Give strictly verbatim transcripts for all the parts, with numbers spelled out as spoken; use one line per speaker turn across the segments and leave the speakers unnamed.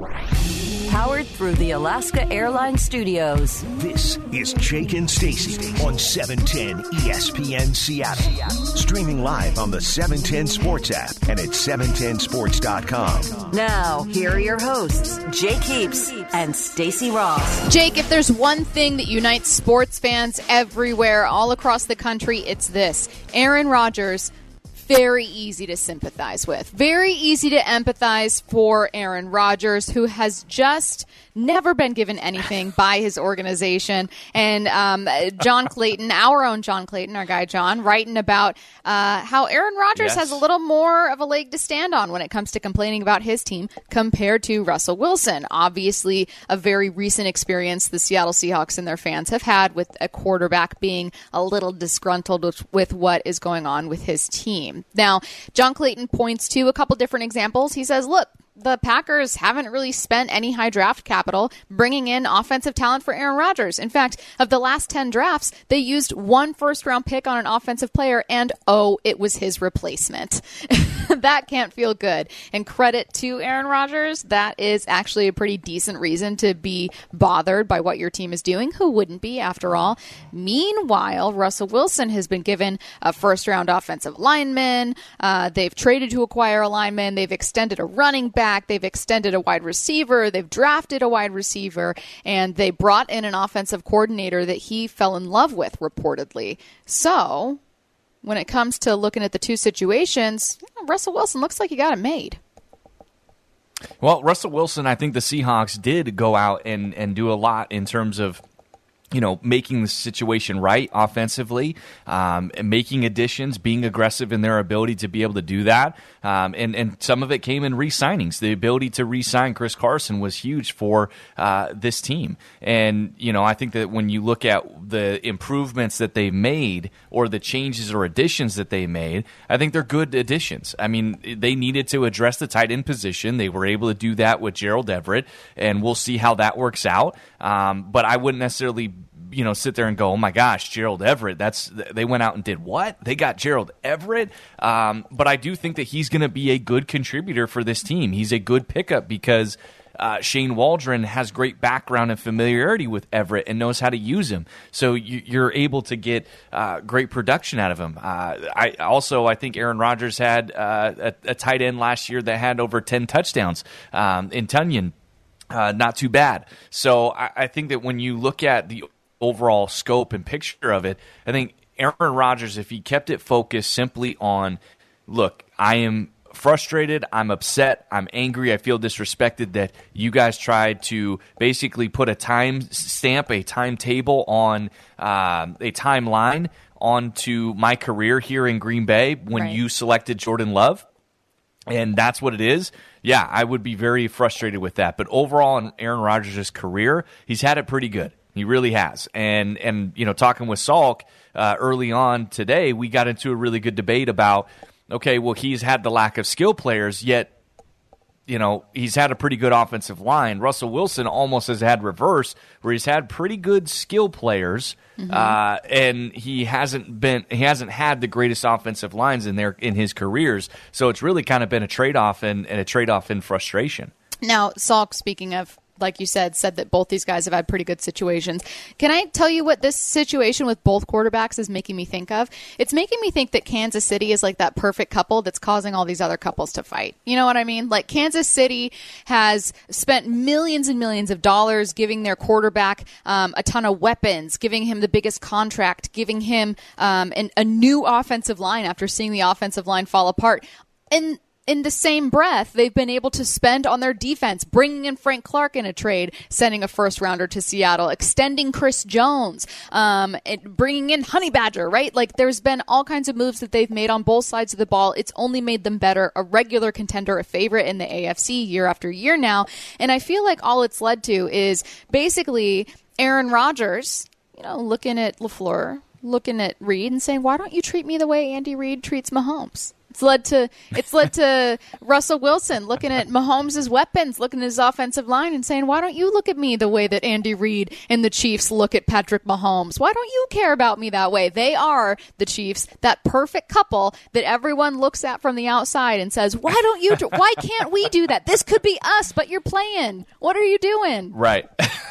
Powered through the Alaska Airlines Studios.
This is Jake and Stacy on seven ten E S P N Seattle. Streaming live on the seven ten Sports app and at seven ten sports dot com.
Now, here are your hosts, Jake Heaps and Stacy Ross.
Jake, if there's one thing that unites sports fans everywhere, all across the country, it's this. Aaron Rodgers, very easy to sympathize with. Very easy to empathize for Aaron Rodgers, who has just never been given anything by his organization. And um, John Clayton, our own John Clayton, our guy John, writing about uh, how Aaron Rodgers yes. has a little more of a leg to stand on when it comes to complaining about his team compared to Russell Wilson. Obviously, a very recent experience the Seattle Seahawks and their fans have had with a quarterback being a little disgruntled with, with what is going on with his team. Now, John Clayton points to a couple different examples. He says, look, the Packers haven't really spent any high draft capital bringing in offensive talent for Aaron Rodgers. In fact, of the last ten drafts, they used one first-round pick on an offensive player, and, oh, it was his replacement. That can't feel good. And credit to Aaron Rodgers, that is actually a pretty decent reason to be bothered by what your team is doing. Who wouldn't be, after all? Meanwhile, Russell Wilson has been given a first-round offensive lineman. Uh, they've traded to acquire a lineman. They've extended a running back. They've extended a wide receiver. They've drafted a wide receiver. And they brought in an offensive coordinator that he fell in love with, reportedly. So when it comes to looking at the two situations, Russell Wilson looks like he got it made.
Well, Russell Wilson, I think the Seahawks did go out and, and do a lot in terms of, you know, making the situation right offensively, um, and making additions, being aggressive in their ability to be able to do that. Um, and, and some of it came in re-signings. The ability to re-sign Chris Carson was huge for uh, this team. And, you know, I think that when you look at the improvements that they made or the changes or additions that they made, I think they're good additions. I mean, they needed to address the tight end position. They were able to do that with Gerald Everett, and we'll see how that works out. Um, but I wouldn't necessarily you know, sit there and go, oh my gosh, Gerald Everett, that's, they went out and did what? They got Gerald Everett? Um, but I do think that he's going to be a good contributor for this team. He's a good pickup because uh, Shane Waldron has great background and familiarity with Everett and knows how to use him. So you, you're able to get uh, great production out of him. Uh, I also, I think Aaron Rodgers had uh, a, a tight end last year that had over ten touchdowns um, in Tunyon. Uh, not too bad. So I, I think that when you look at the overall scope and picture of it, I think Aaron Rodgers, if he kept it focused simply on, look, I am frustrated, I'm upset, I'm angry, I feel disrespected that you guys tried to basically put a time stamp, a timetable on um, a timeline onto my career here in Green Bay when right. you selected Jordan Love, and that's what it is. Yeah, I would be very frustrated with that. But overall in Aaron Rodgers' career, he's had it pretty good. He really has. And, and you know, talking with Salk uh, early on today, we got into a really good debate about, okay, well, he's had the lack of skill players, yet, you know, he's had a pretty good offensive line. Russell Wilson almost has had reverse, where he's had pretty good skill players, mm-hmm. uh, and he hasn't been he hasn't had the greatest offensive lines in their in his careers. So it's really kind of been a trade-off and, and a trade-off in frustration.
Now, Salk, speaking of, like you said, said that both these guys have had pretty good situations. Can I tell you what this situation with both quarterbacks is making me think of? It's making me think that Kansas City is like that perfect couple that's causing all these other couples to fight. You know what I mean? Like Kansas City has spent millions and millions of dollars giving their quarterback um, a ton of weapons, giving him the biggest contract, giving him um, an, a new offensive line after seeing the offensive line fall apart. And in the same breath, they've been able to spend on their defense, bringing in Frank Clark in a trade, sending a first-rounder to Seattle, extending Chris Jones, um, and bringing in Honey Badger, right? Like, there's been all kinds of moves that they've made on both sides of the ball. It's only made them better, a regular contender, a favorite in the A F C year after year now. And I feel like all it's led to is basically Aaron Rodgers, you know, looking at LaFleur, looking at Reid and saying, why don't you treat me the way Andy Reid treats Mahomes? It's led to it's led to Russell Wilson looking at Mahomes' weapons, looking at his offensive line and saying, why don't you look at me the way that Andy Reid and the Chiefs look at Patrick Mahomes? Why don't you care about me that way? They are, the Chiefs, that perfect couple that everyone looks at from the outside and says, why don't you, why can't we do that? This could be us, but you're playing. What are you doing?
Right.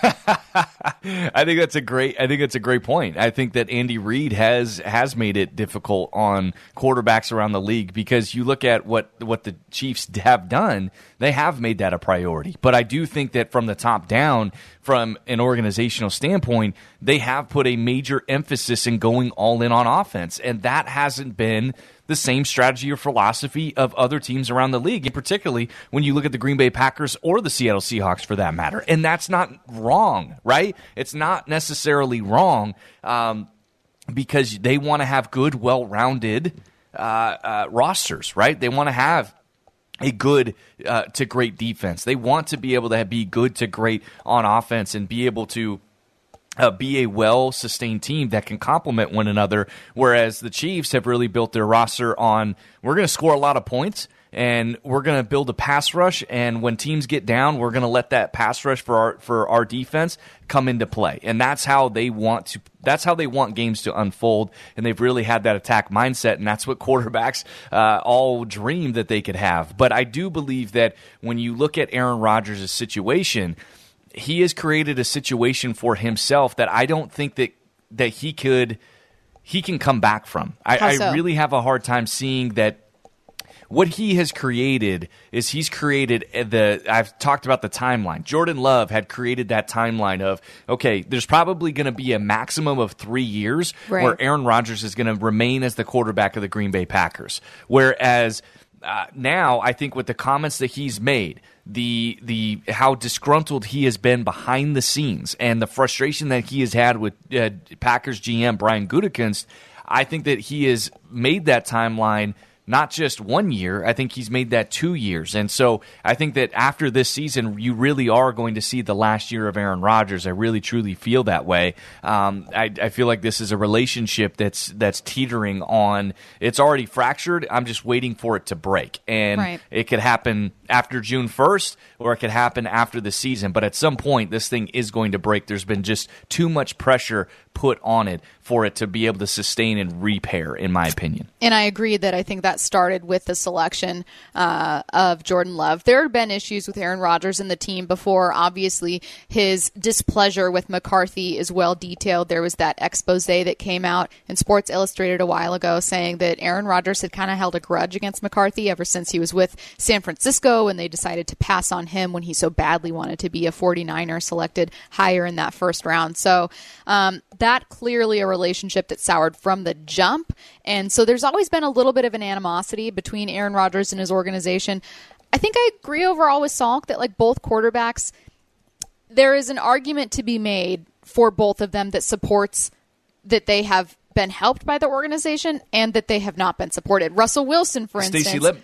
I think that's a great I think that's a great point. I think that Andy Reid has has made it difficult on quarterbacks around the league, because you look at what, what the Chiefs have done, they have made that a priority. But I do think that from the top down, from an organizational standpoint, they have put a major emphasis in going all in on offense. And that hasn't been the same strategy or philosophy of other teams around the league, and particularly when you look at the Green Bay Packers or the Seattle Seahawks for that matter. And that's not wrong, right? It's not necessarily wrong um, because they want to have good, well-rounded uh, uh, rosters, right? They want to have a good uh, to great defense. They want to be able to be good to great on offense and be able to Uh, be a well-sustained team that can complement one another, whereas the Chiefs have really built their roster on, we're going to score a lot of points, and we're going to build a pass rush, and when teams get down, we're going to let that pass rush for our for our defense come into play. And that's how they want to that's how they want games to unfold, and they've really had that attack mindset, and that's what quarterbacks uh, all dream that they could have. But I do believe that when you look at Aaron Rodgers' situation, he has created a situation for himself that I don't think that that he could he can come back from. I,
How so?
I really have a hard time seeing that. What he has created is he's created the, I've talked about the timeline. Jordan Love had created that timeline of, okay, there's probably going to be a maximum of three years
right.
where Aaron Rodgers is going to remain as the quarterback of the Green Bay Packers. Whereas uh, now I think with the comments that he's made, the the how disgruntled he has been behind the scenes and the frustration that he has had with uh, Packers G M Brian Gutekunst, I think that he has made that timeline not just one year. I think he's made that two years. And so I think that after this season, you really are going to see the last year of Aaron Rodgers. I really, truly feel that way. Um, I, I feel like this is a relationship that's that's teetering on. It's already fractured. I'm just waiting for it to break. And
right.
It could happen after June first, or it could happen after the season. But at some point, this thing is going to break. There's been just too much pressure put on it for it to be able to sustain and repair, in my opinion.
And I agree that I think that started with the selection uh, of Jordan Love. There had been issues with Aaron Rodgers and the team before. Obviously, his displeasure with McCarthy is well detailed. There was that expose that came out in Sports Illustrated a while ago saying that Aaron Rodgers had kind of held a grudge against McCarthy ever since he was with San Francisco, and they decided to pass on him when he so badly wanted to be a forty-niner selected higher in that first round. So um, that clearly a relationship that soured from the jump. And so there's always been a little bit of an animosity between Aaron Rodgers and his organization. I think I agree overall with Salk that like both quarterbacks, there is an argument to be made for both of them that supports that they have been helped by the organization and that they have not been supported. Russell Wilson, for
Stacey,
instance.
let,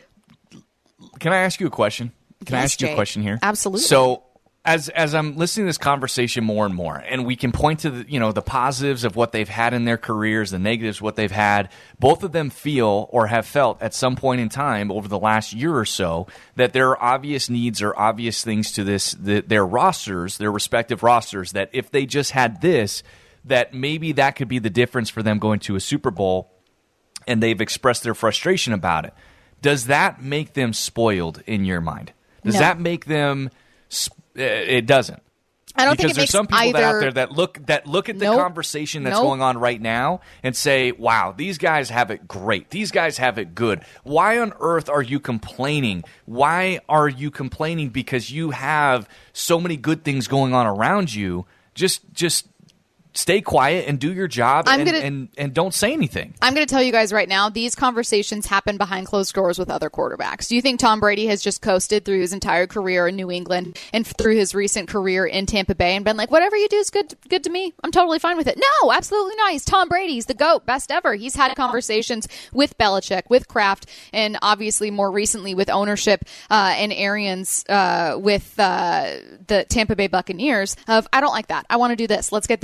can I ask you a question? Can
Yes,
I ask you
Jay.
a question here?
Absolutely.
So as as I'm listening to this conversation more and more, and we can point to the, you know, the positives of what they've had in their careers, the negatives what they've had, both of them feel or have felt at some point in time over the last year or so that there are obvious needs or obvious things to this, the, their rosters, their respective rosters, that if they just had this, that maybe that could be the difference for them going to a Super Bowl, and they've expressed their frustration about it. Does that make them spoiled in your mind? Does
No.
that make them sp- it doesn't?
I don't
because
think it
there's
makes
some people
either...
that out there that look that look at the
Nope.
conversation that's
Nope.
going on right now and say, wow, these guys have it great. These guys have it good. Why on earth are you complaining? Why are you complaining because you have so many good things going on around you? Just just stay quiet and do your job
I'm
and,
gonna-
and, and don't say anything.
I'm going to tell you guys right now, these conversations happen behind closed doors with other quarterbacks. Do you think Tom Brady has just coasted through his entire career in New England and through his recent career in Tampa Bay and been like, whatever you do is good, good to me. I'm totally fine with it. No, absolutely not. He's Tom Brady. He's the GOAT, best ever. He's had conversations with Belichick, with Kraft, and obviously more recently with ownership uh, and Arians uh, with uh, the Tampa Bay Buccaneers of, I don't like that. I want to do this. Let's get this guy.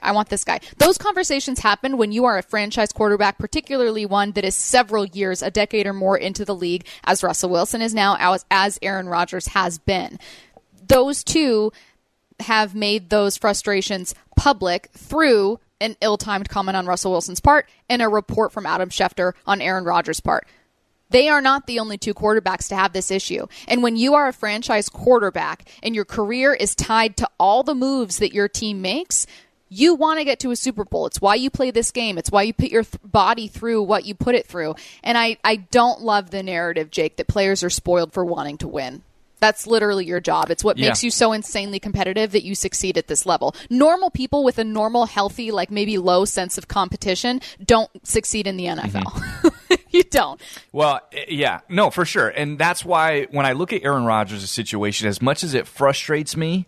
I want this guy. Those conversations happen when you are a franchise quarterback, particularly one that is several years, a decade or more into the league, as Russell Wilson is now, as, as Aaron Rodgers has been. Those two have made those frustrations public through an ill-timed comment on Russell Wilson's part and a report from Adam Schefter on Aaron Rodgers' part. They are not the only two quarterbacks to have this issue. And when you are a franchise quarterback and your career is tied to all the moves that your team makes, you want to get to a Super Bowl. It's why you play this game. It's why you put your th- body through what you put it through. And I, I don't love the narrative, Jake, that players are spoiled for wanting to win. That's literally your job. It's what
yeah.
makes you so insanely competitive that you succeed at this level. Normal people with a normal, healthy, like maybe low sense of competition don't succeed in the N F L. Mm-hmm. You don't.
Well, yeah, no, for sure. And that's why when I look at Aaron Rodgers' situation, as much as it frustrates me,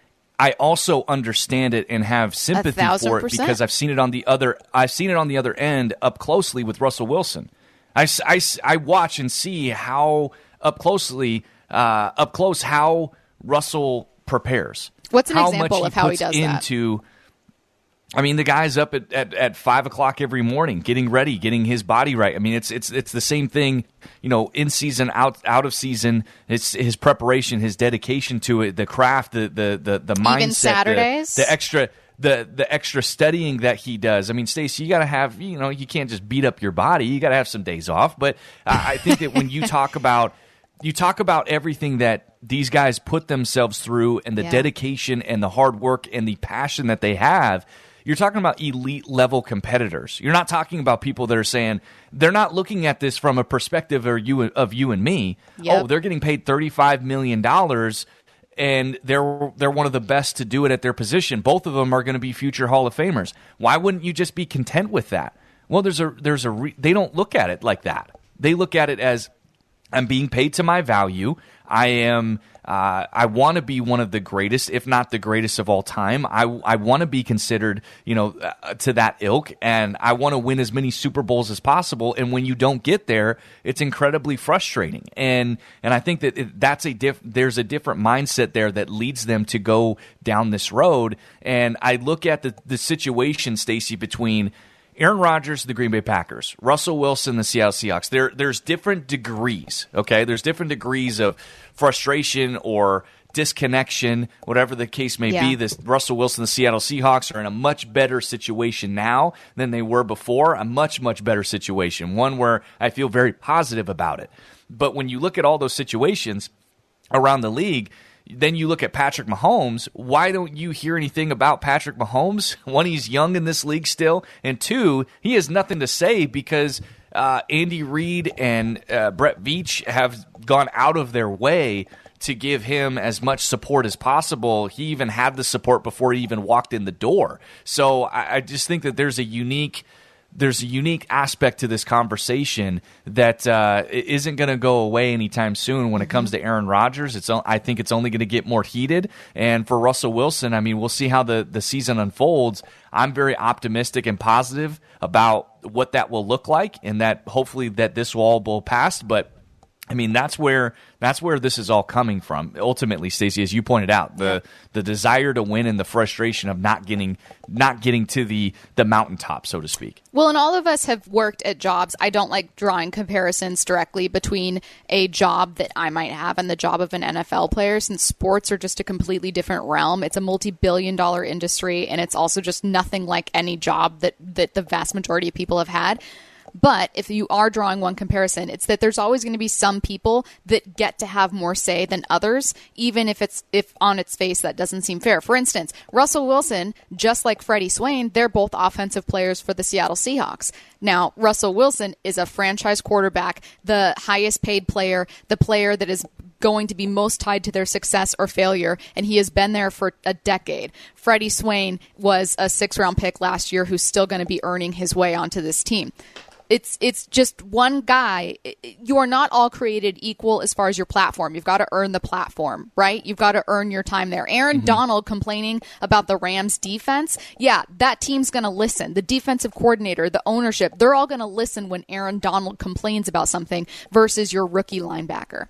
I also understand it and have sympathy for it
percent.
because I've seen it on the other. I've seen it on the other end up closely with Russell Wilson. I, I, I watch and see how up closely. Uh, up close, how Russell prepares.
What's an
how
example
much
of
he
how he
puts
does
into, that? I mean, the guy's up at, at, at five o'clock every morning, getting ready, getting his body right. I mean, it's it's it's the same thing, you know, in season, out out of season. It's his preparation, his dedication to it, the craft, the the the, the mindset,
even Saturdays,
the, the extra. The the extra studying that he does. I mean, Stacey, you got to have, you know, you can't just beat up your body. You got to have some days off. But uh, I think that when you talk about You talk about everything that these guys put themselves through and the
yeah. dedication
and the hard work and the passion that they have. You're talking about elite level competitors. You're not talking about people that are saying they're not looking at this from a perspective of you, of you and me.
Yep.
Oh, they're getting paid thirty-five million dollars and they're they're one of the best to do it at their position. Both of them are going to be future Hall of Famers. Why wouldn't you just be content with that? Well, there's a there's a re- they don't look at it like that. They look at it as, I'm being paid to my value. I am. Uh, I want to be one of the greatest, if not the greatest of all time. I I want to be considered, you know, uh, to that ilk, and I want to win as many Super Bowls as possible. And when you don't get there, it's incredibly frustrating. And and I think that it, that's a diff. There's a different mindset there that leads them to go down this road. And I look at the the situation, Stacey, between Aaron Rodgers, the Green Bay Packers, Russell Wilson, the Seattle Seahawks. There, there's different degrees, okay? There's different degrees of frustration or disconnection, whatever the case may
yeah.
be. This Russell Wilson, the Seattle Seahawks are in a much better situation now than they were before, a much, much better situation, one where I feel very positive about it. But when you look at all those situations around the league, then you look at Patrick Mahomes. Why don't you hear anything about Patrick Mahomes? One, he's young in this league still, and two, he has nothing to say because uh, Andy Reid and uh, Brett Veach have gone out of their way to give him as much support as possible. He even had the support before he even walked in the door. So I, I just think that there's a unique... There's a unique aspect to this conversation that uh, isn't going to go away anytime soon when it comes to Aaron Rodgers. It's I think it's only going to get more heated. And for Russell Wilson, I mean, we'll see how the, the season unfolds. I'm very optimistic and positive about what that will look like and that hopefully that this will all go past. But I mean, that's where that's where this is all coming from. Ultimately, Stacey, as you pointed out, the the desire to win and the frustration of not getting not getting to the the mountaintop, so to speak.
Well, and all of us have worked at jobs. I don't like drawing comparisons directly between a job that I might have and the job of an N F L player, since sports are just a completely different realm. It's a multi-billion dollar industry, and it's also just nothing like any job that, that the vast majority of people have had. But if you are drawing one comparison, it's that there's always going to be some people that get to have more say than others, even if it's if on its face that doesn't seem fair. For instance, Russell Wilson, just like Freddie Swain, they're both offensive players for the Seattle Seahawks. Now, Russell Wilson is a franchise quarterback, the highest paid player, the player that is going to be most tied to their success or failure, and he has been there for a decade. Freddie Swain was a six-round pick last year who's still going to be earning his way onto this team. It's it's just one guy. You are not all created equal as far as your platform. You've got to earn the platform, right? You've got to earn your time there. Aaron mm-hmm. Donald complaining about the Rams defense. Yeah, that team's going to listen. The defensive coordinator, the ownership, they're all going to listen when Aaron Donald complains about something versus your rookie linebacker.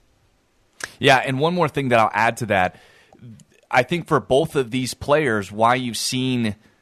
Yeah, and one more thing that I'll add to that. I think for both of these players, why you've seen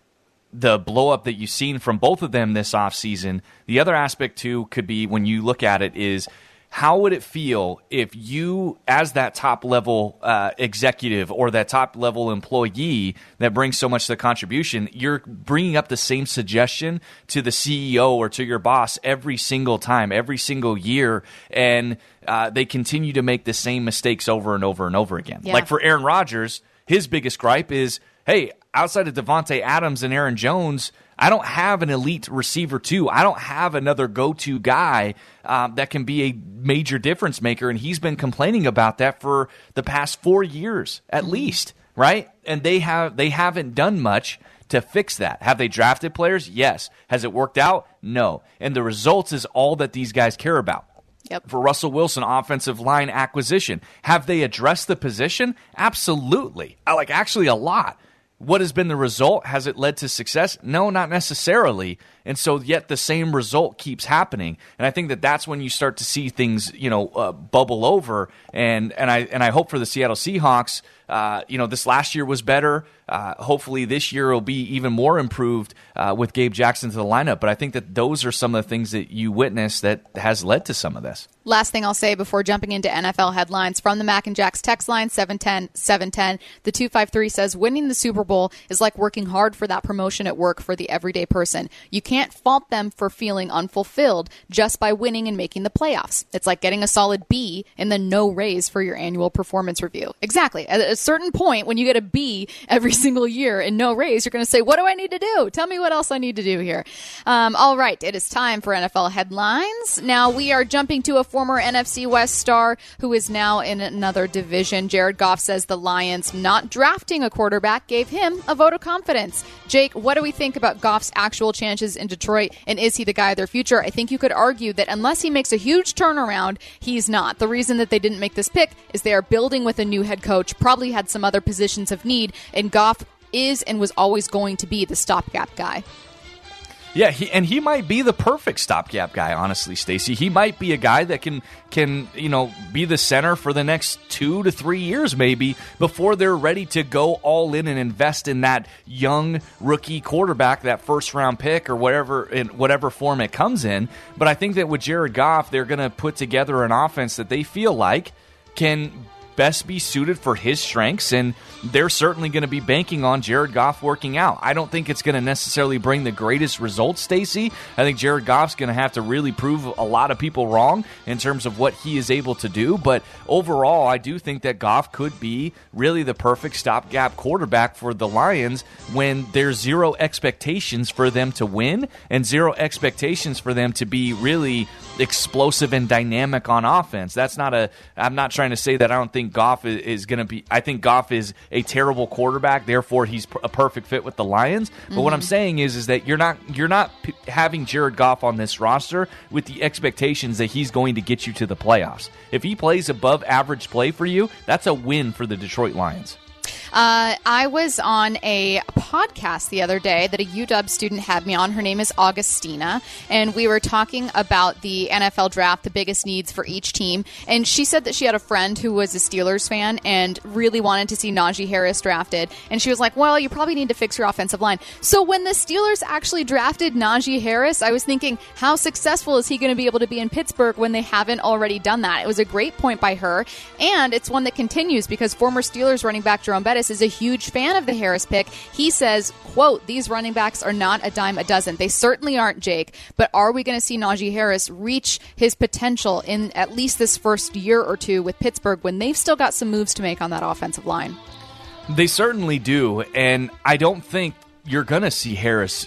the blow-up that you've seen from both of them this offseason, the other aspect, too, could be when you look at it is how would it feel if you, as that top-level uh, executive or that top-level employee that brings so much to the contribution, you're bringing up the same suggestion to the C E O or to your boss every single time, every single year, and uh, they continue to make the same mistakes over and over and over again.
Yeah.
Like for Aaron Rodgers, his biggest gripe is, hey, outside of Devontae Adams and Aaron Jones, I don't have an elite receiver too. I don't have another go-to guy um, that can be a major difference maker, and he's been complaining about that for the past four years at least, right? And they have they haven't done much to fix that. Have they drafted players? Yes. Has it worked out? No. And the results is all that these guys care about.
Yep.
For Russell Wilson, offensive line acquisition. Have they addressed the position? Absolutely. Like, actually a lot. What has been the result? Has it led to success? No, not necessarily. And so yet the same result keeps happening. And I think that that's when you start to see things, you know, uh, bubble over. And and I and I hope for the Seattle Seahawks, uh, you know, this last year was better. Uh, hopefully this year will be even more improved uh, with Gabe Jackson to the lineup. But I think that those are some of the things that you witness that has led to some of this.
Last thing I'll say before jumping into N F L headlines from the Mac and Jacks text line, seven ten, seven ten. The two five three says, winning the Super Bowl is like working hard for that promotion at work for the everyday person. You can't fault them for feeling unfulfilled just by winning and making the playoffs. It's like getting a solid B and then no raise for your annual performance review. Exactly. At a certain point, when you get a B every single year and no raise, you're going to say, what do I need to do? Tell me what else I need to do here. Um, all right. It is time for N F L headlines. Now we are jumping to a former N F C West star who is now in another division. Jared Goff says the Lions not drafting a quarterback gave him a vote of confidence. Jake, what do we think about Goff's actual chances in Detroit, and is he the guy of their future? I think you could argue that unless he makes a huge turnaround, he's not. The reason that they didn't make this pick is they are building with a new head coach, probably had some other positions of need, and Goff is and was always going to be the stopgap guy.
Yeah, he, and he might be the perfect stopgap guy, honestly, Stacey. He might be a guy that can, can you know, be the center for the next two to three years maybe before they're ready to go all in and invest in that young rookie quarterback, that first-round pick or whatever in whatever form it comes in. But I think that with Jared Goff, they're going to put together an offense that they feel like can best be suited for his strengths, and they're certainly going to be banking on Jared Goff working out. I don't think it's going to necessarily bring the greatest results, Stacey. I think Jared Goff's going to have to really prove a lot of people wrong in terms of what he is able to do, but overall, I do think that Goff could be really the perfect stopgap quarterback for the Lions when there's zero expectations for them to win and zero expectations for them to be really explosive and dynamic on offense. That's not a, I'm not trying to say that I don't think Goff is, is going to be, I think Goff is a terrible quarterback, therefore he's a perfect fit with the Lions. But mm-hmm. what I'm saying is, is that you're not, you're not p- having Jared Goff on this roster with the expectations that he's going to get you to the playoffs. If he plays above average play for you, that's a win for the Detroit Lions.
Uh, I was on a podcast the other day that a U W student had me on. Her name is Augustina, and we were talking about the N F L draft, the biggest needs for each team. And she said that she had a friend who was a Steelers fan and really wanted to see Najee Harris drafted. And she was like, well, you probably need to fix your offensive line. So when the Steelers actually drafted Najee Harris, I was thinking, how successful is he going to be able to be in Pittsburgh when they haven't already done that? It was a great point by her, and it's one that continues because former Steelers running back Jerome Bettis is a huge fan of the Harris pick. He says, quote, these running backs are not a dime a dozen. They certainly aren't, Jake, but are we going to see Najee Harris reach his potential in at least this first year or two with Pittsburgh when they've still got some moves to make on that offensive line?
They certainly do, and I don't think you're going to see Harris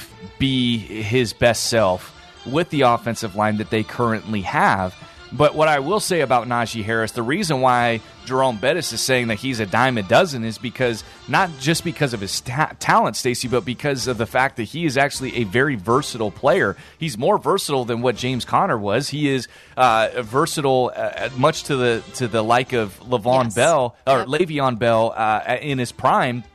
be his best self with the offensive line that they currently have. But what I will say about Najee Harris, the reason why Jerome Bettis is saying that he's a dime a dozen is because, not just because of his ta- talent, Stacey, but because of the fact that he is actually a very versatile player. He's more versatile than what James Conner was. He is uh, versatile, uh, much to the to the like of Le'Veon
yes.
Bell or
yep.
Le'Veon Bell uh, in his prime.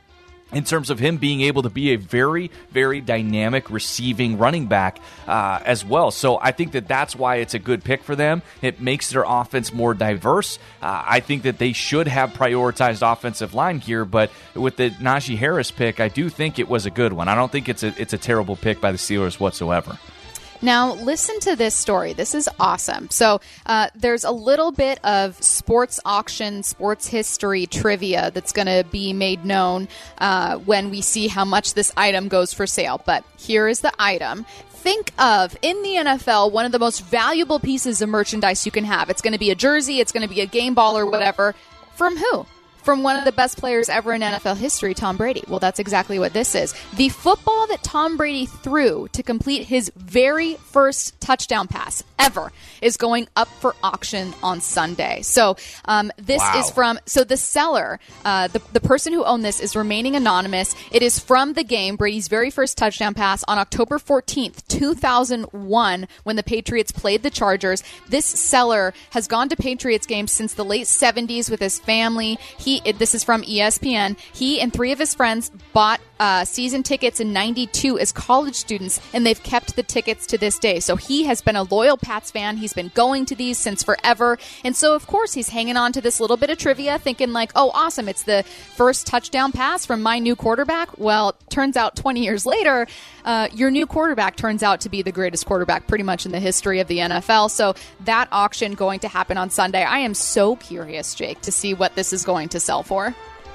in terms of him being able to be a very, very dynamic receiving running back uh, as well. So I think that that's why it's a good pick for them. It makes their offense more diverse. Uh, I think that they should have prioritized offensive line here, but with the Najee Harris pick, I do think it was a good one. I don't think it's a, it's a terrible pick by the Steelers whatsoever.
Now, listen to this story. This is awesome. So uh, there's a little bit of sports auction, sports history trivia that's going to be made known uh, when we see how much this item goes for sale. But here is the item. Think of, in the N F L, one of the most valuable pieces of merchandise you can have. It's going to be a jersey. It's going to be a game ball or whatever. From who? From one of the best players ever in N F L history, Tom Brady. Well, that's exactly what this is. The football that Tom Brady threw to complete his very first touchdown pass ever is going up for auction on Sunday. So um, this
wow.
is from, so the seller, uh, the, the person who owned this is remaining anonymous. It is from the game, Brady's very first touchdown pass on October fourteenth, two thousand one, when the Patriots played the Chargers. This seller has gone to Patriots games since the late seventies with his family. He He, this is from E S P N. He and three of his friends bought uh, season tickets in ninety-two as college students, and they've kept the tickets to this day. So he has been a loyal Pats fan. He's been going to these since forever. And so, of course, he's hanging on to this little bit of trivia, thinking like, oh, awesome, it's the first touchdown pass from my new quarterback. Well, turns out twenty years later, uh, your new quarterback turns out to be the greatest quarterback pretty much in the history of the N F L. So that auction going to happen on Sunday. I am so curious, Jake, to see what this is going to sell for.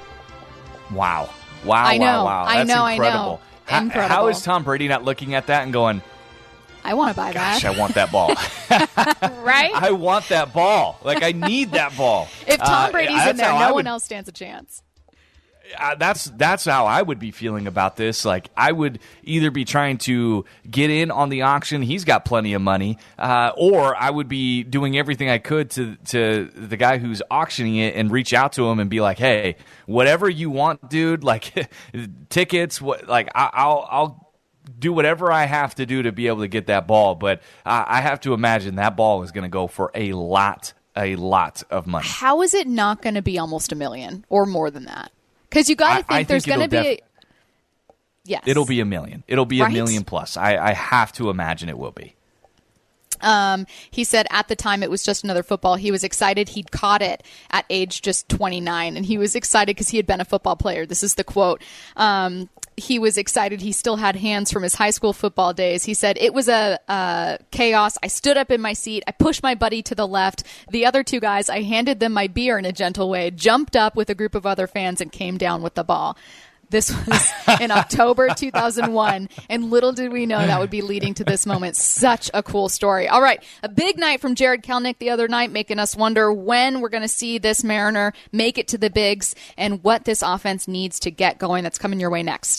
Wow. Wow,
I know,
wow, wow. That's
I know,
incredible.
I know.
How,
Incredible.
how is Tom Brady not looking at that and going,
I want to buy
gosh,
that.
I want that ball.
Right?
I want that ball. Like, I need that ball.
If Tom
Uh,
Brady's
that's
in there,
how
no
I
one
would-
else stands a chance.
Uh, that's that's how I would be feeling about this. Like, I would either be trying to get in on the auction. He's got plenty of money, uh, or I would be doing everything I could to to the guy who's auctioning it and reach out to him and be like, "Hey, whatever you want, dude. Like tickets. What? Like I, I'll I'll do whatever I have to do to be able to get that ball." But uh, I have to imagine that ball is going to go for a lot, a lot of money.
How is it not going to be almost a million or more than that? Because you got to think
I, I
there's
think
going to be
def-
a... Yes.
It'll be a million. It'll be
Right?
a million plus. I, I have to imagine it will be.
Um, he said at the time it was just another football. He was excited. He'd caught it at age just twenty-nine, and he was excited because he had been a football player. This is the quote. Um, he was excited. He still had hands from his high school football days. He said, it was a uh, chaos. I stood up in my seat. I pushed my buddy to the left. The other two guys, I handed them my beer in a gentle way, jumped up with a group of other fans, and came down with the ball. This was in October two thousand one, and little did we know that would be leading to this moment. Such a cool story. All right, a big night from Jared Kelnick the other night, making us wonder when we're going to see this Mariner make it to the bigs and what this offense needs to get going. That's coming your way next.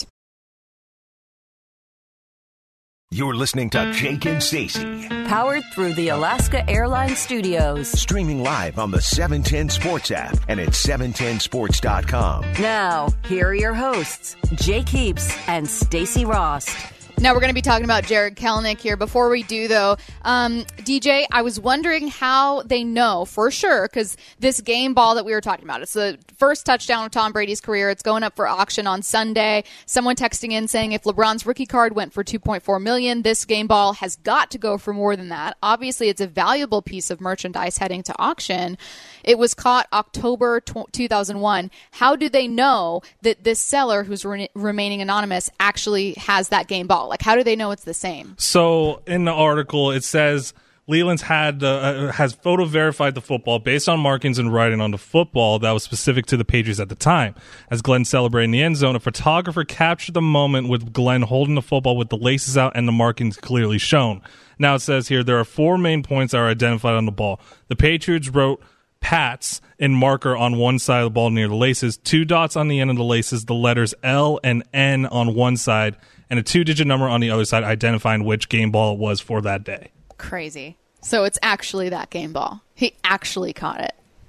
You're listening to Jake and Stacey.
Powered through the Alaska Airlines Studios.
Streaming live on the seven ten Sports app and at seven ten sports dot com.
Now, here are your hosts, Jake Heaps and Stacey Ross.
Now we're going to be talking about Jared Kelnick here. Before we do, though, um, D J, I was wondering how they know for sure, because this game ball that we were talking about, it's the first touchdown of Tom Brady's career. It's going up for auction on Sunday. Someone texting in saying if LeBron's rookie card went for two point four million dollars, this game ball has got to go for more than that. Obviously, it's a valuable piece of merchandise heading to auction. It was caught October two thousand one. How do they know that this seller, who's re- remaining anonymous, actually has that game ball? Like, how do they know it's the same?
So in the article, it says Leland's had uh, has photo verified the football based on markings and writing on the football that was specific to the Patriots at the time. As Glenn celebrated in the end zone, a photographer captured the moment with Glenn holding the football with the laces out and the markings clearly shown. Now it says here there are four main points that are identified on the ball. The Patriots wrote Pats in marker on one side of the ball near the laces, two dots on the end of the laces, the letters L and N on one side, and a two-digit number on the other side identifying which game ball it was for that day.
Crazy. So it's actually that game ball. He actually caught it.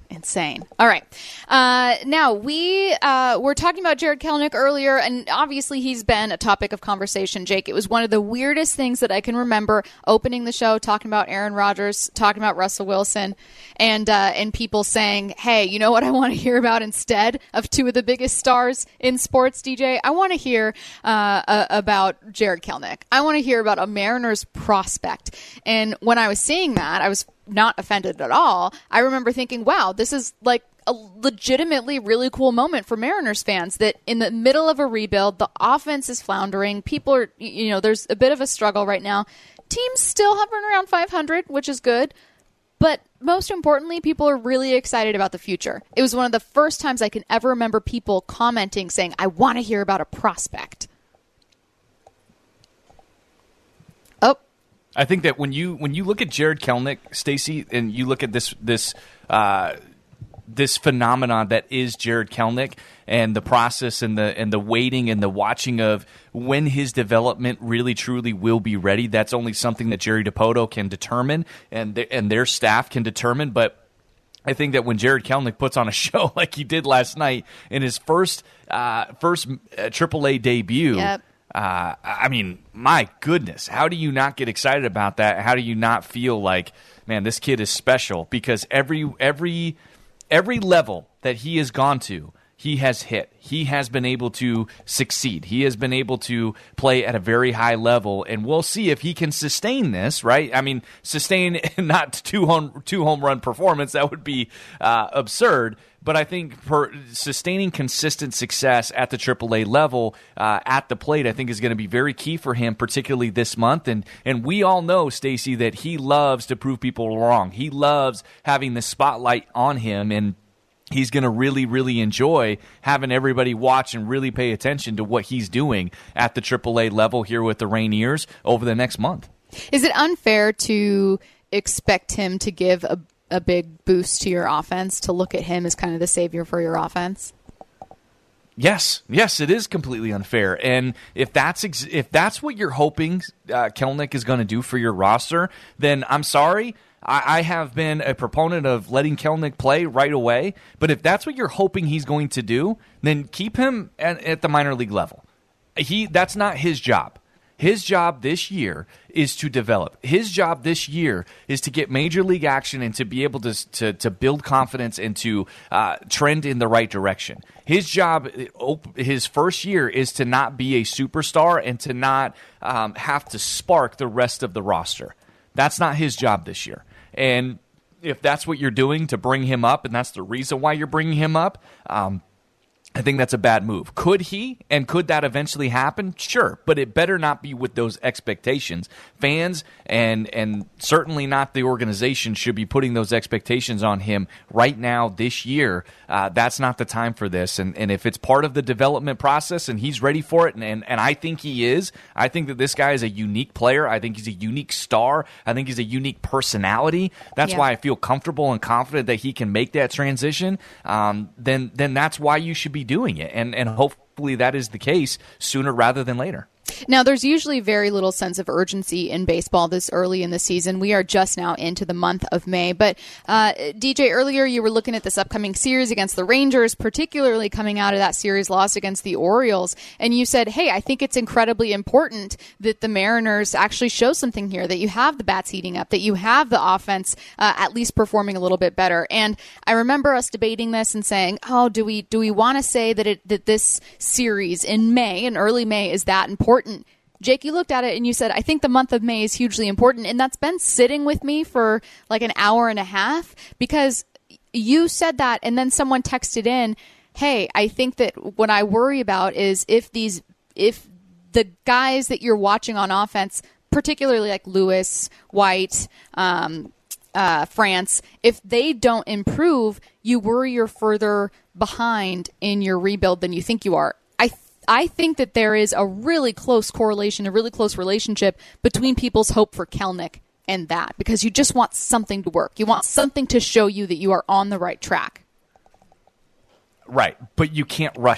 Insane. All right. Uh, now, we uh, were talking about Jarred Kelenic earlier, and obviously he's been a topic of conversation, Jake. It was one of the weirdest things that I can remember opening the show, talking about Aaron Rodgers, talking about Russell Wilson, and uh, and people saying, hey, you know what I want to hear about instead of two of the biggest stars in sports, D J? I want to hear uh, uh, about Jarred Kelenic. I want to hear about a Mariners prospect. And when I was seeing that, I was not offended at all. I remember thinking, wow, this is like a legitimately really cool moment for Mariners fans, that in the middle of a rebuild, the offense is floundering. People are, you know, there's a bit of a struggle right now. Teams still hovering around five hundred, which is good. But most importantly, people are really excited about the future. It was one of the first times I can ever remember people commenting saying, I want to hear about a prospect. Oh,
I think that when you when you look at Jarred Kelenic, Stacey, and you look at this this uh, this phenomenon that is Jarred Kelenic, and the process and the and the waiting and the watching of when his development really truly will be ready, that's only something that Jerry Dipoto can determine, and th- and their staff can determine. But I think that when Jarred Kelenic puts on a show like he did last night in his first uh, first uh, triple A debut.
Yep.
Uh, I mean, my goodness, how do you not get excited about that? How do you not feel like, man, this kid is special? Because every every every level that he has gone to, he has hit. He has been able to succeed. He has been able to play at a very high level, and we'll see if he can sustain this, right? I mean, sustain not two home, two home run performance. That would be uh, absurd. But I think for sustaining consistent success at the triple A level, uh, at the plate, I think is going to be very key for him, particularly this month. And and we all know, Stacey, that he loves to prove people wrong. He loves having the spotlight on him, and he's going to really, really enjoy having everybody watch and really pay attention to what he's doing at the triple A level here with the Rainiers over the next month.
Is it unfair to expect him to give a a big boost to your offense, to look at him as kind of the savior for your offense?
Yes, yes, it is completely unfair. And if that's ex- if that's what you're hoping uh, Kelenic is going to do for your roster, then I'm sorry. I-, I have been a proponent of letting Kelenic play right away. But if that's what you're hoping he's going to do, then keep him at, at the minor league level. He that's not his job. His job this year is to develop. His job this year is to get major league action and to be able to to, to build confidence and to uh, trend in the right direction. His job, his first year, is to not be a superstar and to not um, have to spark the rest of the roster. That's not his job this year. And if that's what you're doing to bring him up, and that's the reason why you're bringing him up, um, I think that's a bad move. Could he and could that eventually happen? Sure, but it better not be with those expectations. Fans and and certainly not the organization should be putting those expectations on him right now this year. Uh, that's not the time for this. And and if it's part of the development process and he's ready for it, and, and, and I think he is, I think that this guy is a unique player. I think he's a unique star. I think he's a unique personality. That's
yeah.
why I feel comfortable and confident that he can make that transition. Um, then then that's why you should be doing it, and and hopefully that is the case sooner rather than later.
Now, there's usually very little sense of urgency in baseball this early in the season. We are just now into the month of May. But, uh, D J, earlier you were looking at this upcoming series against the Rangers, particularly coming out of that series loss against the Orioles. And you said, hey, I think it's incredibly important that the Mariners actually show something here, that you have the bats heating up, that you have the offense uh, at least performing a little bit better. And I remember us debating this and saying, oh, do we do we want to say that it that this series in May, in early May, is that important? Jake, you looked at it and you said, I think the month of May is hugely important. And that's been sitting with me for like an hour and a half, because you said that and then someone texted in, hey, I think that what I worry about is if these, if the guys that you're watching on offense, particularly like Lewis, White, um, uh, France, if they don't improve, you worry you're further behind in your rebuild than you think you are. I th- I think that there is a really close correlation, a really close relationship between people's hope for Kelenic and that, because you just want something to work. You want something to show you that you are on the right track.
Right, but you can't rush it.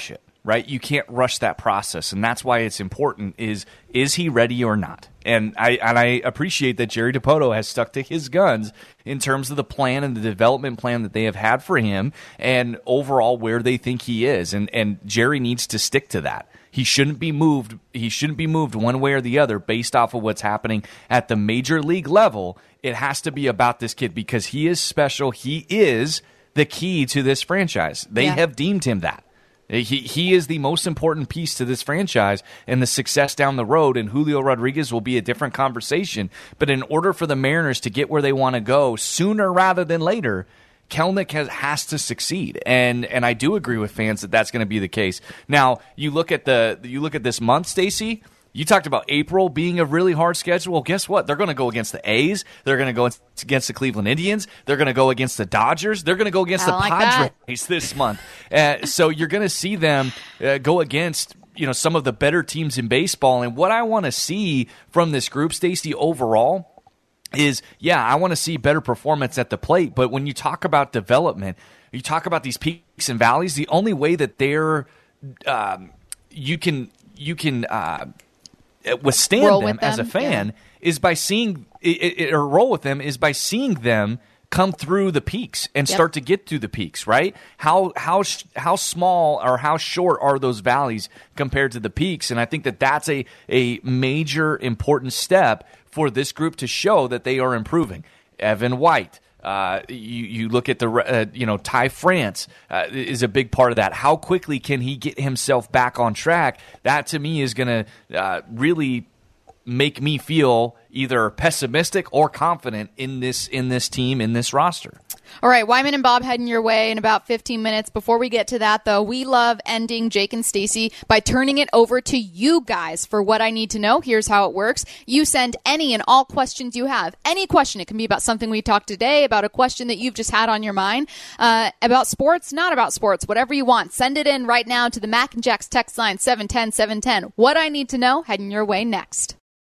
right? You can't rush that process, and that's why it's important. Is is he ready or not? And I and I appreciate that Jerry Dipoto has stuck to his guns in terms of the plan and the development plan that they have had for him, and overall where they think he is. And and Jerry needs to stick to that. He shouldn't be moved. He shouldn't be moved one way or the other based off of what's happening at the major league level. It has to be about this kid because he is special. He is the key to this franchise. They
Yeah.
have deemed him that. He he is the most important piece to this franchise and the success down the road, and Julio Rodriguez will be a different conversation. But in order for the Mariners to get where they want to go sooner rather than later, Kelenic has, has to succeed, and and I do agree with fans that that's going to be the case. Now, you look at the you look at this month, Stacey. You talked about April being a really hard schedule. Well, guess what? They're going to go against the A's. They're going to go against the Cleveland Indians. They're going to go against the Dodgers. They're going to go against
I
the
like
Padres this month. Uh, so you're going to see them uh, go against you know some of the better teams in baseball. And what I want to see from this group, Stacey, overall, is, yeah, I want to see better performance at the plate. But when you talk about development, you talk about these peaks and valleys, the only way that they're um, you can you can uh, withstand
Roll
them,
with them,
as a fan
yeah.
is by seeing it, it, or roll with them is by seeing them come through the peaks and
Yep.
start to get through the peaks, right? How how sh- how small or how short are those valleys compared to the peaks? And I think that that's a a major important step for this group to show that they are improving. Evan White, uh, you you look at the uh, you know Ty France uh, is a big part of that. How quickly can he get himself back on track? That to me is going to uh, really make me feel either pessimistic or confident in this in this team, in this roster.
All right, Wyman and Bob heading your way in about fifteen minutes. Before we get to that, though, we love ending Jake and Stacey by turning it over to you guys for what I need to know. Here's how it works. You send any and all questions you have. Any question. It can be about something we talked today, about a question that you've just had on your mind, uh, about sports, not about sports, whatever you want. Send it in right now to the Mac and Jack's text line, seven ten seven ten. What I need to know, heading your way next.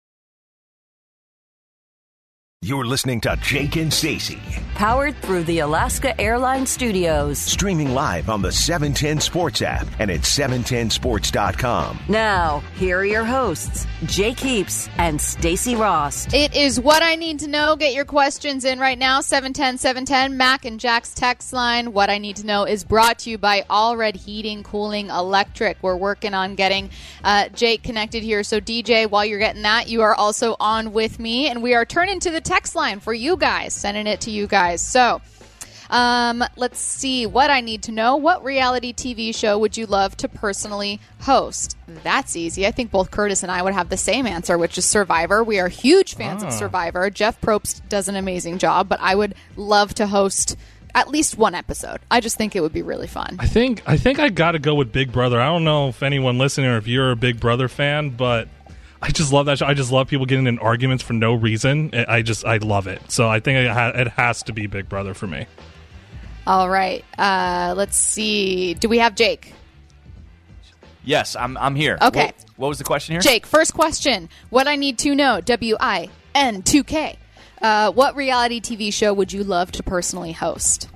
You're listening to Jake and Stacey,
Powered through the Alaska Airlines Studios.
streaming live on the seven ten Sports app and at seven ten sports dot com.
Now, here are your hosts, Jake Heaps and Stacey Ross.
It is what I need to know. Get your questions in right now, seven ten seven ten, Mac and Jack's text line. What I need to know is brought to you by All Red Heating, Cooling, Electric. We're working on getting uh, Jake connected here. So, D J, while you're getting that, you are also on with me, and we are turning to the text line for you guys, sending it to you guys. So, um, let's see what I need to know. What reality T V show would you love to personally host? That's easy. I think both Curtis and I would have the same answer, which is Survivor. We are huge fans
Ah.
of Survivor. Jeff Probst does an amazing job, but I would love to host at least one episode. I just think it would be really fun.
I think I think I got to go with Big Brother. I don't know if anyone listening or if you're a Big Brother fan, but I just love that show. I just love people getting in arguments for no reason. I I just I love it. So I think it, ha- it has to be Big Brother for me.
All right. Uh, let's see. Do we have Jake?
Yes, I'm I'm here.
Okay.
What, what was the question here?
Jake, first question. What I need to know, W I N two K. Uh, what reality T V show would you love to personally host?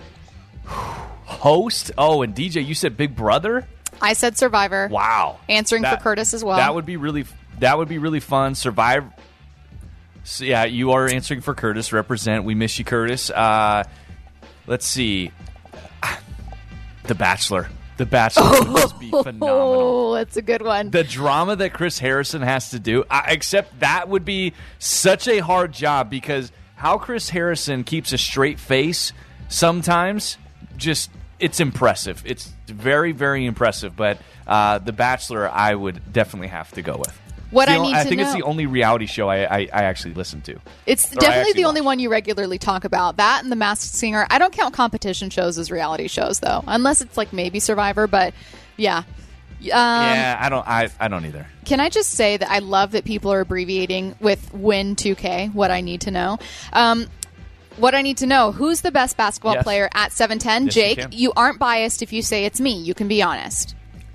Host? Oh, and D J, you said Big Brother?
I said Survivor.
Wow.
Answering
That-
for Curtis as well.
That would be really that would be really fun. Survive. So, yeah, you are answering for Curtis. Represent. We miss you, Curtis. Uh, let's see. The Bachelor. The Bachelor would just be phenomenal.
Oh, that's a good one.
The drama that Chris Harrison has to do, I, except that would be such a hard job because how Chris Harrison keeps a straight face sometimes, just it's impressive. It's very, very impressive. But uh, The Bachelor, I would definitely have to go with.
What
The
I
only-
need
I
to
think
know.
it's the only reality show I, I, I actually listen to.
It's
Or I
definitely
actually
the only
watch.
one you regularly talk about. That and The Masked Singer. I don't count competition shows as reality shows, though, unless it's like maybe Survivor. But yeah. Um,
yeah, I don't. I, I don't either.
Can I just say that I love that people are abbreviating with Win two K, what I need to know. Um, what I need to know, who's the best basketball
Yes.
player at seven ten?
Yes, you
Jake,
can.
you aren't biased if you say it's me. You can be honest.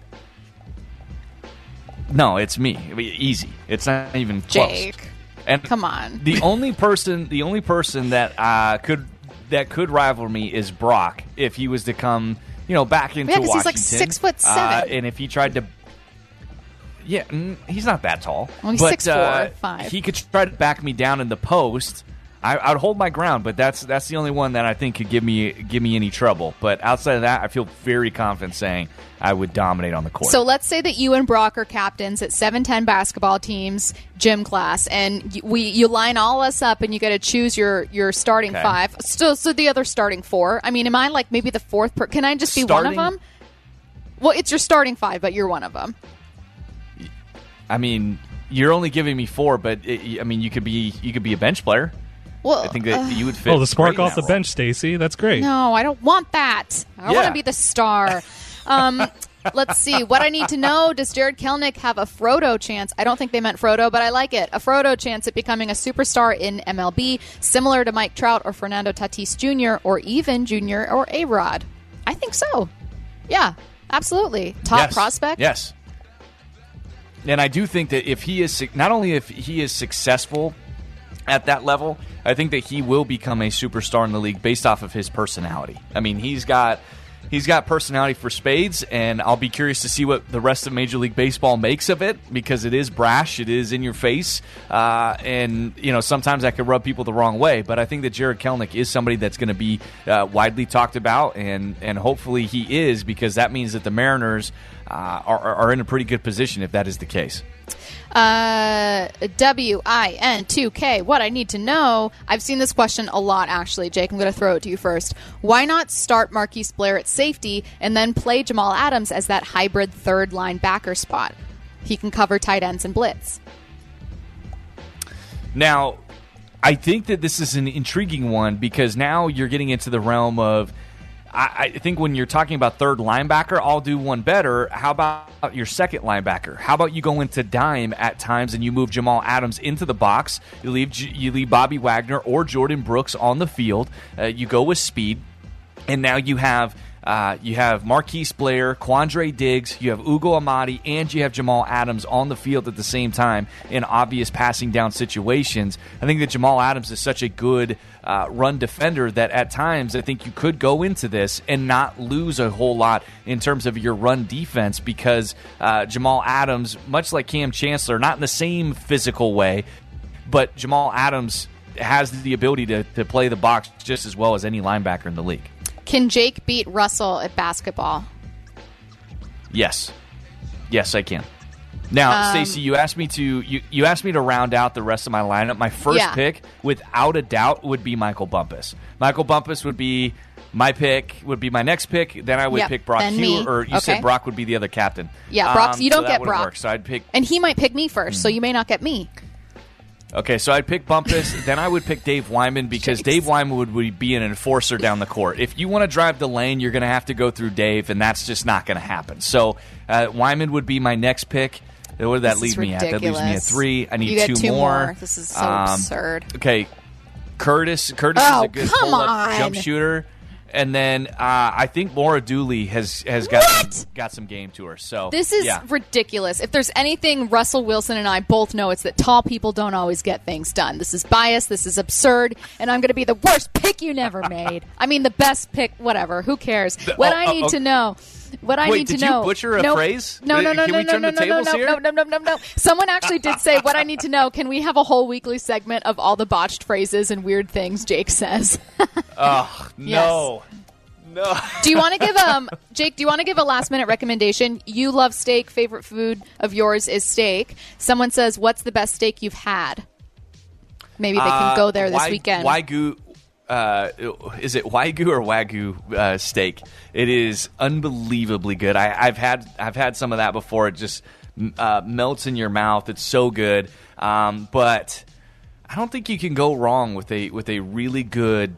No, it's me. Easy. It's not even close.
Jake,
And
come on.
The only person, the only person that uh, could that could rival me is Brock if he was to come you know, back into
Yeah, 'cause
Washington.
he's like six foot seven.
Uh, and if he tried to, yeah, mm, he's not that tall.
Well, he's
but,
six four,
uh,
five.
He could try to back me down in the post. I, I would hold my ground, but that's that's the only one that I think could give me give me any trouble. But outside of that, I feel very confident saying I would dominate on the court.
So let's say that you and Brock are captains at seven ten basketball teams gym class, and y- we you line all us up, and you got to choose your your starting
Okay.
five. So so the other starting four. I mean, am I like maybe the fourth? Per- Can I just be
Starting-
one of them? Well, it's your starting five, but you're one of them.
I mean, you're only giving me four, but it, I mean, you could be you could be a bench player.
Well,
I think that you would fit.
Oh, the spark
great in
off the
that role.
bench, Stacy. That's great.
no, I don't want that. I
Yeah.
want to be the star. Um, let's see. What I need to know, does Jared Kelnick have a Frodo chance? I don't think they meant Frodo, but I like it. A Frodo chance at becoming a superstar in M L B, similar to Mike Trout or Fernando Tatis Junior, or even Junior or A-Rod. I think so. Yeah, absolutely. Top
Yes.
prospect.
Yes. And I do think that if he is su- not only if he is successful at that level, I think that he will become a superstar in the league based off of his personality. I mean, he's got he's got personality for spades, and I'll be curious to see what the rest of Major League Baseball makes of it, because it is brash, it is in your face, uh, and you know sometimes that could rub people the wrong way. But I think that Jared Kelnick is somebody that's going to be uh, widely talked about, and and hopefully he is, because that means that the Mariners uh, are, are in a pretty good position if that is the case.
Uh, W I N two K. What I need to know. I've seen this question a lot, actually. Jake, I'm going to throw it to you first. Why not start Marquise Blair at safety and then play Jamal Adams as that hybrid third linebacker spot? He can cover tight ends and blitz.
Now, I think that this is an intriguing one, because now you're getting into the realm of, I, I think when you're talking about third linebacker, I'll do one better. How about your second linebacker? How about you go into dime at times and you move Jamal Adams into the box? You leave J- you leave Bobby Wagner or Jordan Brooks on the field. Uh, you go with speed, and now you have Uh, you have Marquise Blair, Quandre Diggs, you have Ugo Amadi, and you have Jamal Adams on the field at the same time in obvious passing down situations. I think that Jamal Adams is such a good uh, run defender that at times I think you could go into this and not lose a whole lot in terms of your run defense, because uh, Jamal Adams, much like Cam Chancellor, not in the same physical way, but Jamal Adams has the ability to, to play the box just as well as any linebacker in the league.
Can Jake beat Russell at basketball?
Yes. Yes, I can. Now,
Um,
Stacey, you asked me to you, you asked me to round out the rest of my lineup. My first
Yeah.
pick, without a doubt, would be Michael Bumpus. Michael Bumpus would be my pick, would be my next pick. Then I would
Yep,
pick Brock
then
Hughes,
me.
or you
Okay.
said Brock would be the other captain.
Yeah, Brock- you
so
don't
that
get
wouldn't
Brock.
work. So I'd pick.
And he might pick me first, so you may not get me.
Okay, so I'd pick Bumpus. Then I would pick Dave Wyman, because
Jeez.
Dave Wyman would, would be an enforcer down the court. If you want to drive the lane, you're going to have to go through Dave, and that's just not going to happen. So uh, Wyman would be my next pick. What did that
This
leave
is
me at? That leaves me at
ridiculous.
three. I need
You get
two,
two
more.
more. This is so
Um,
absurd.
Okay, Curtis. Curtis
Oh,
is a good
come
pull-up
on.
jump shooter. And then uh, I think Maura Dooley has has got some, got some game to her. So
This is
yeah.
ridiculous. If there's anything Russell Wilson and I both know, it's that tall people don't always get things done. This is biased. This is absurd. And I'm going to be the worst pick you never made. I mean, the best pick, whatever. Who cares? What
oh,
I
oh,
need
oh.
to know. What I
Wait,
need to
did you
know.
butcher a
no,
phrase?
No, no, no,
Can
no,
we
no,
turn
no,
the
no, no,
tables
no,
here?
no, no, no, no, no. Someone actually did say, what I need to know. Can we have a whole weekly segment of all the botched phrases and weird things Jake says?
Oh, no. No.
Do you want to give um Jake? Do you want to give a last minute recommendation? You love steak. Favorite food of yours is steak. Someone says, "What's the best steak you've had?" Maybe they can
Uh,
go there this
Wy-
weekend.
Wagyu, uh, is it Wagyu or Wagyu uh, steak? It is unbelievably good. I, I've had I've had some of that before. It just uh, melts in your mouth. It's so good. Um, but I don't think you can go wrong with a with a really good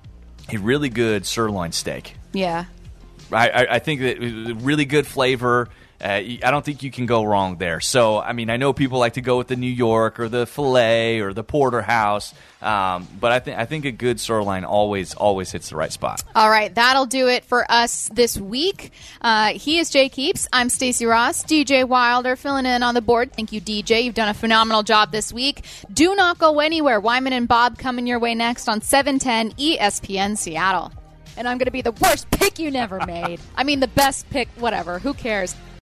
a really good sirloin steak.
Yeah.
I, I, I think that really good flavor. Uh, I don't think you can go wrong there. So, I mean, I know people like to go with the New York or the filet or the porterhouse, um, but I think I think a good sirloin always always hits the right spot.
All right, that'll do it for us this week. Uh, he is Jake Heaps. I'm Stacey Ross. D J Wilder filling in on the board. Thank you, D J. You've done a phenomenal job this week. Do not go anywhere. Wyman and Bob coming your way next on seven ten E S P N Seattle. and I'm going to be the worst pick you never made. I mean, the best pick, whatever. Who cares?